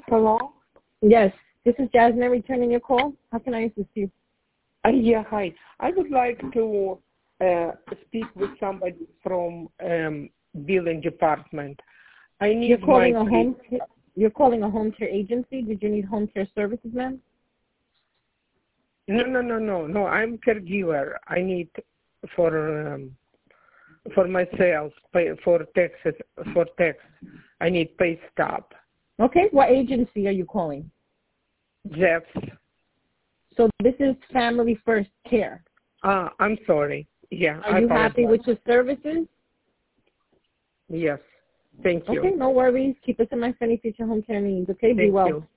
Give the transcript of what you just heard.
Hello? Yes, this is Jasmine returning your call. How can I assist you? Yeah, hi. I would like to speak with somebody from billing department. I need You're calling You're calling a home care agency. Did you need home care services, ma'am? No. I'm caregiver. I need for myself for taxes for tax. I need pay stub. Okay. What agency are you calling? Jeffs. So this is Family First Care. I'm sorry. Yeah. Are you happy with your services? Yes. Thank you. Okay, no worries. Keep us in mind for any future home care needs. Okay, be well. Thank you.